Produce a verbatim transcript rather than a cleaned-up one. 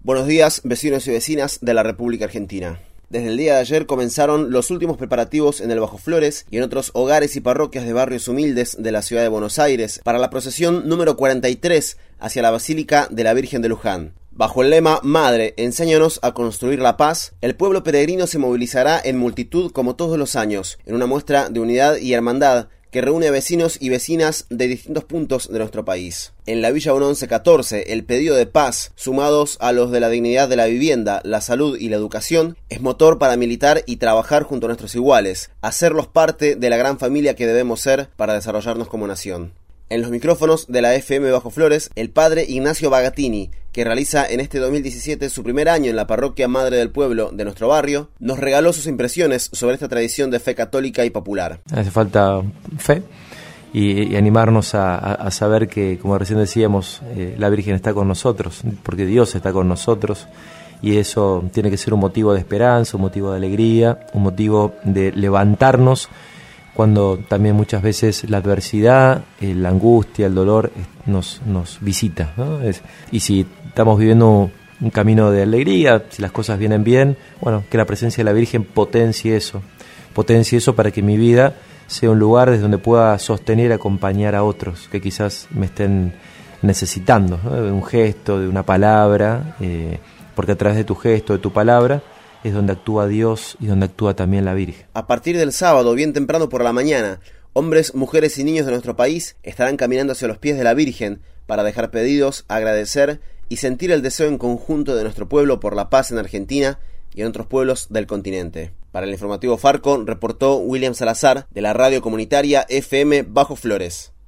Buenos días, vecinos y vecinas de la República Argentina. Desde el día de ayer comenzaron los últimos preparativos en el Bajo Flores y en otros hogares y parroquias de barrios humildes de la ciudad de Buenos Aires para la procesión número cuarenta y tres hacia la Basílica de la Virgen de Luján. Bajo el lema Madre, enséñanos a construir la paz, el pueblo peregrino se movilizará en multitud como todos los años, en una muestra de unidad y hermandad que reúne a vecinos y vecinas de distintos puntos de nuestro país. En la Villa once catorce, el pedido de paz, sumados a los de la dignidad de la vivienda, la salud y la educación, es motor para militar y trabajar junto a nuestros iguales, hacerlos parte de la gran familia que debemos ser para desarrollarnos como nación. En los micrófonos de la F M Bajo Flores, el padre Ignacio Bagatini, que realiza en este dos mil diecisiete su primer año en la parroquia Madre del Pueblo de nuestro barrio, nos regaló sus impresiones sobre esta tradición de fe católica y popular. Hace falta fe y, y animarnos a, a, a saber que, como recién decíamos, eh, la Virgen está con nosotros, porque Dios está con nosotros, y eso tiene que ser un motivo de esperanza, un motivo de alegría, un motivo de levantarnos cuando también muchas veces la adversidad, eh, la angustia, el dolor eh, nos, nos visita, ¿no? Es, y si estamos viviendo un, un camino de alegría, si las cosas vienen bien, bueno, que la presencia de la Virgen potencie eso, potencie eso para que mi vida sea un lugar desde donde pueda sostener y acompañar a otros que quizás me estén necesitando, ¿no? De un gesto, de una palabra, eh, porque a través de tu gesto, de tu palabra, es donde actúa Dios y donde actúa también la Virgen. A partir del sábado, bien temprano por la mañana, hombres, mujeres y niños de nuestro país estarán caminando hacia los pies de la Virgen para dejar pedidos, agradecer y sentir el deseo en conjunto de nuestro pueblo por la paz en Argentina y en otros pueblos del continente. Para el informativo Farco, reportó William Salazar de la radio comunitaria F M Bajo Flores.